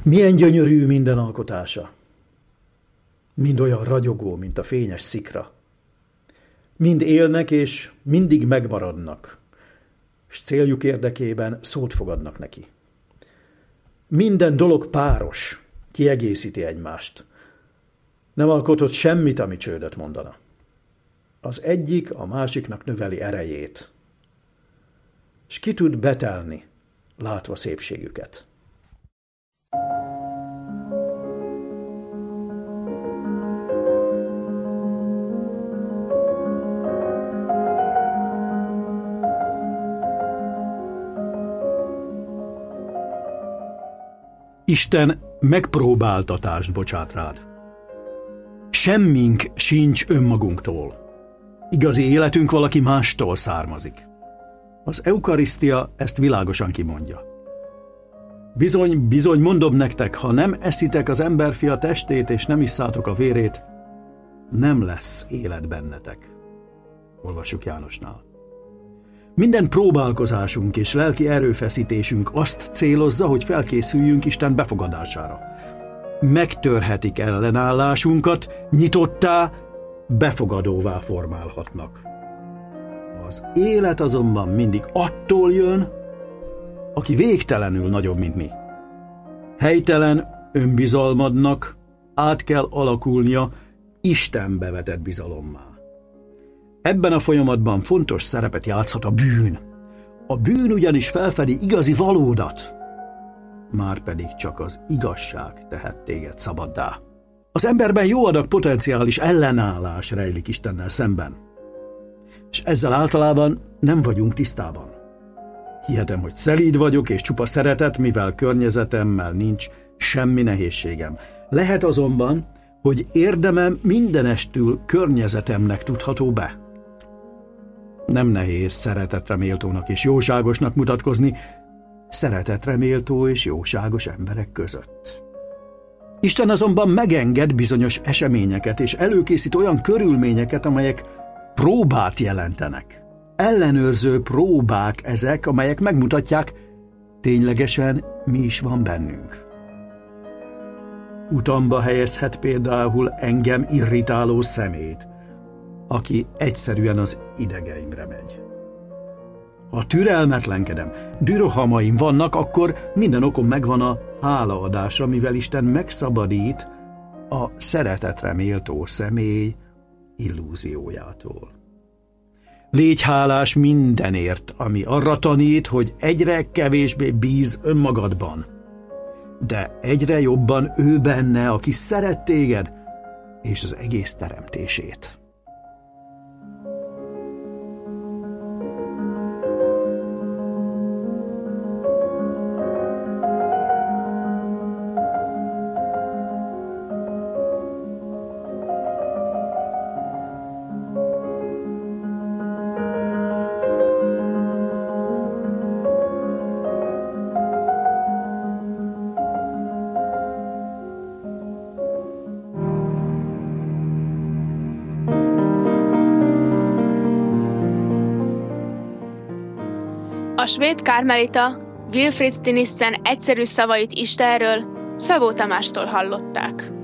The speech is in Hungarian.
Milyen gyönyörű minden alkotása. Mind olyan ragyogó, mint a fényes szikra. Mind élnek és mindig megmaradnak, s céljuk érdekében szót fogadnak neki. Minden dolog páros, kiegészíti egymást. Nem alkotott semmit, ami csődöt mondana. Az egyik a másiknak növeli erejét, s ki tud betelni, látva szépségüket. Isten megpróbáltatást bocsát rád. Semmink sincs önmagunktól. Igazi életünk valaki mástól származik. Az eukarisztia ezt világosan kimondja. Bizony, bizony, mondom nektek, ha nem eszitek az emberfia testét és nem isszátok a vérét, nem lesz élet bennetek. Olvassuk Jánosnál. Minden próbálkozásunk és lelki erőfeszítésünk azt célozza, hogy felkészüljünk Isten befogadására. Megtörhetik ellenállásunkat, nyitottá, befogadóvá formálhatnak. Az élet azonban mindig attól jön, aki végtelenül nagyobb, mint mi. Helytelen önbizalmadnak át kell alakulnia Istenbe vetett bizalommá. Ebben a folyamatban fontos szerepet játszhat a bűn. A bűn ugyanis felfedi igazi valódat, márpedig csak az igazság tehet téged szabaddá. Az emberben jó adag potenciális ellenállás rejlik Istennel szemben, és ezzel általában nem vagyunk tisztában. Hihetem, hogy szelíd vagyok és csupa szeretet, mivel környezetemmel nincs semmi nehézségem. Lehet azonban, hogy érdemem mindenestül környezetemnek tudható be. Nem nehéz szeretetre méltónak és jóságosnak mutatkozni szeretetre méltó és jóságos emberek között. Isten azonban megenged bizonyos eseményeket és előkészít olyan körülményeket, amelyek próbát jelentenek. Ellenőrző próbák ezek, amelyek megmutatják, ténylegesen mi is van bennünk. Utamba helyezhet például engem irritáló szemét, aki egyszerűen az idegeimre megy. Ha türelmetlenkedem, dürohamaim vannak, akkor minden okom megvan a hálaadásra, mivel Isten megszabadít a szeretetre méltó személy illúziójától. Légy hálás mindenért, ami arra tanít, hogy egyre kevésbé bíz önmagadban, de egyre jobban ő benne, aki szeret téged és az egész teremtését. A svéd kármelita Wilfrid Stinissen egyszerű szavait Istenről Szabó Tamástól hallották.